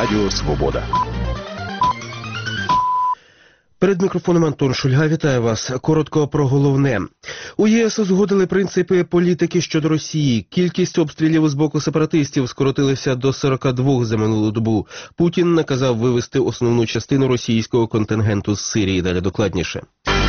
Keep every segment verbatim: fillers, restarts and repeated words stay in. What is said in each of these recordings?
Радіо Свобода. Перед мікрофоном Антон Шульга. Вітаю вас. Коротко про головне. У ЄС узгодили принципи політики щодо Росії. Кількість обстрілів з боку сепаратистів скоротилася до сорока двох за минулу добу. Путін наказав вивести основну частину російського контингенту з Сирії. Далі докладніше.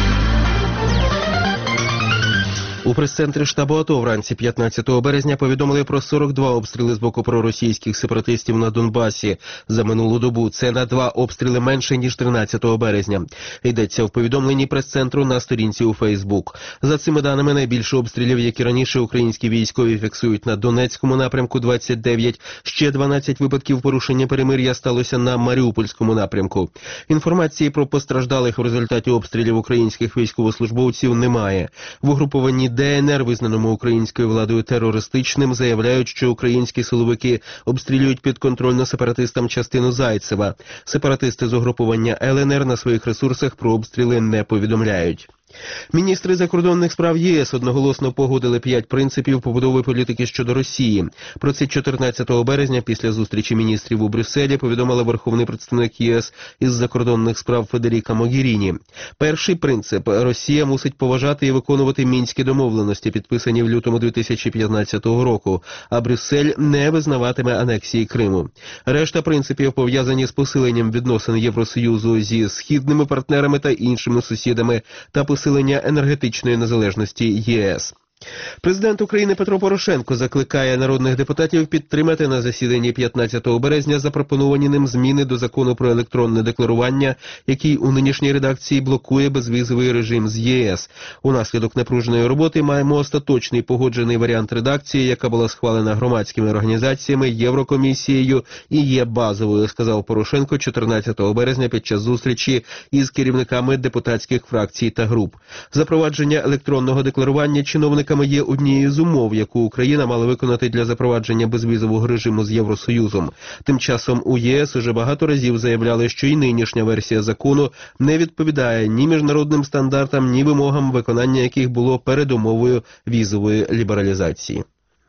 У прес-центрі штабу АТО вранці п'ятнадцятого березня повідомили про сорок два обстріли з боку проросійських сепаратистів на Донбасі за минулу добу. Це на два обстріли менше, ніж тринадцятого березня. Йдеться в повідомленні прес-центру на сторінці у Фейсбук. За цими даними, найбільше обстрілів, які раніше українські військові фіксують на Донецькому напрямку, двадцять дев'ять. Ще дванадцять випадків порушення перемир'я сталося на Маріупольському напрямку. Інформації про постраждалих в результаті обстрілів українських військовослужбовців немає. В угрупованні Де Ен Ер, визнаному українською владою терористичним, заявляють, що українські силовики обстрілюють підконтрольно сепаратистам частину Зайцева. Сепаратисти з угруповання Ел Ен Ер на своїх ресурсах про обстріли не повідомляють. Міністри закордонних справ ЄС одноголосно погодили п'ять принципів побудови політики щодо Росії. Про це чотирнадцятого березня після зустрічі міністрів у Брюсселі повідомила верховний представник ЄС із закордонних справ Федеріка Могеріні. Перший принцип – Росія мусить поважати і виконувати мінські домовленості, підписані в лютому дві тисячі п'ятнадцятого року, а Брюссель не визнаватиме анексії Криму. Решта принципів пов'язані з посиленням відносин Євросоюзу зі східними партнерами та іншими сусідами та посилення енергетичної незалежності ЄС. Президент України Петро Порошенко закликає народних депутатів підтримати на засіданні п'ятнадцятого березня запропоновані ним зміни до закону про електронне декларування, який у нинішній редакції блокує безвізовий режим з ЄС. Унаслідок напруженої роботи маємо остаточний погоджений варіант редакції, яка була схвалена громадськими організаціями, Єврокомісією і є базовою, сказав Порошенко чотирнадцятого березня під час зустрічі із керівниками депутатських фракцій та груп. Запровадження електронного декларування чиновника є однією з умов, яку Україна мала виконати для запровадження безвізового режиму з Євросоюзом. Тим часом у ЄС уже багато разів заявляли, що і нинішня версія закону не відповідає ні міжнародним стандартам, ні вимогам, виконання яких було передумовою візової лібералізації.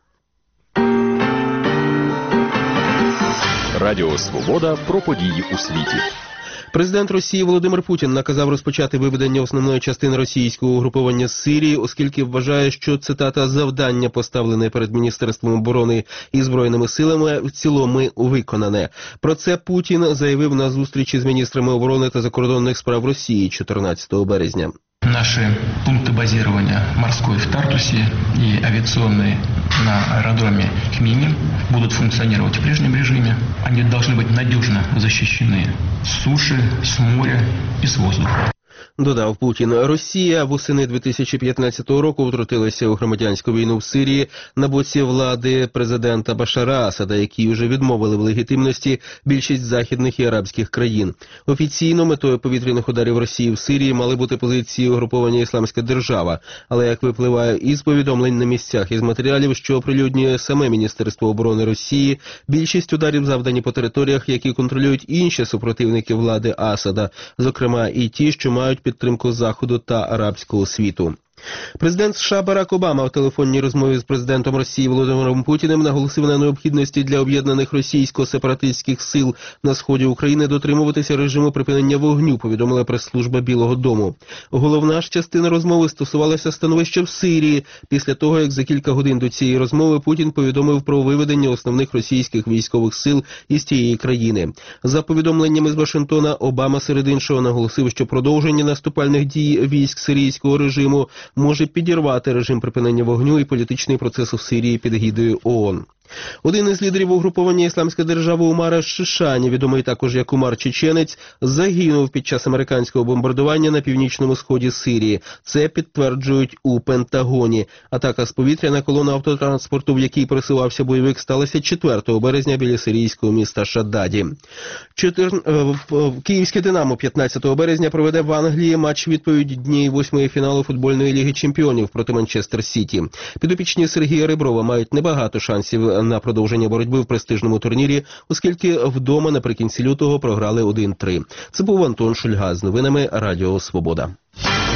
Радіо Свобода про події у світі. Президент Росії Володимир Путін наказав розпочати виведення основної частини російського угруповання з Сирії, оскільки вважає, що, цитата, «завдання, поставлене перед Міністерством оборони і Збройними силами, в цілому виконане». Про це Путін заявив на зустрічі з міністрами оборони та закордонних справ Росії чотирнадцятого березня. Наши пункты базирования морской в Тартусе и авиационные на аэродроме Хмеймим будут функционировать в прежнем режиме. Они должны быть надежно защищены с суши, с моря и с воздуха. Додав Путін, Росія восени дві тисячі п'ятнадцятого року втрутилася у громадянську війну в Сирії на боці влади президента Башара Асада, які вже відмовили в легітимності більшість західних і арабських країн. Офіційно метою повітряних ударів Росії в Сирії мали бути позиції угруповання «Ісламська держава», але як випливає із повідомлень на місцях, із матеріалів, що оприлюднює саме Міністерство оборони Росії, більшість ударів завдані по територіях, які контролюють інші супротивники влади Асада, зокрема і ті, що мають підтримку Заходу та арабського світу. Президент США Барак Обама в телефонній розмові з президентом Росії Володимиром Путіним наголосив на необхідності для об'єднаних російсько-сепаратистських сил на сході України дотримуватися режиму припинення вогню, повідомила прес-служба Білого дому. Головна ж частина розмови стосувалася становища в Сирії. Після того, як за кілька годин до цієї розмови Путін повідомив про виведення основних російських військових сил із тієї країни. За повідомленнями з Вашингтона, Обама серед іншого наголосив, що продовження наступальних дій військ сирійського режиму може підірвати режим припинення вогню і політичний процес у Сирії під егідою ООН. Один із лідерів угруповання «Ісламська держава» Умар Шишані, відомий також як Умар Чеченець, загинув під час американського бомбардування на північному сході Сирії. Це підтверджують у Пентагоні. Атака з повітря на колону автотранспорту, в якій пересувався бойовик, сталася четвертого березня біля сирійського міста Шаддаді. Чотир... Київське «Динамо» п'ятнадцятого березня проведе в Англії матч відповіді дні восьмої фіналу футбольної ліги чемпіонів проти Манчестер Сіті. Підопічні Сергія Реброва мають небагато шансів на продовження боротьби в престижному турнірі, оскільки вдома наприкінці лютого програли один три. Це був Антон Шульга з новинами Радіо Свобода.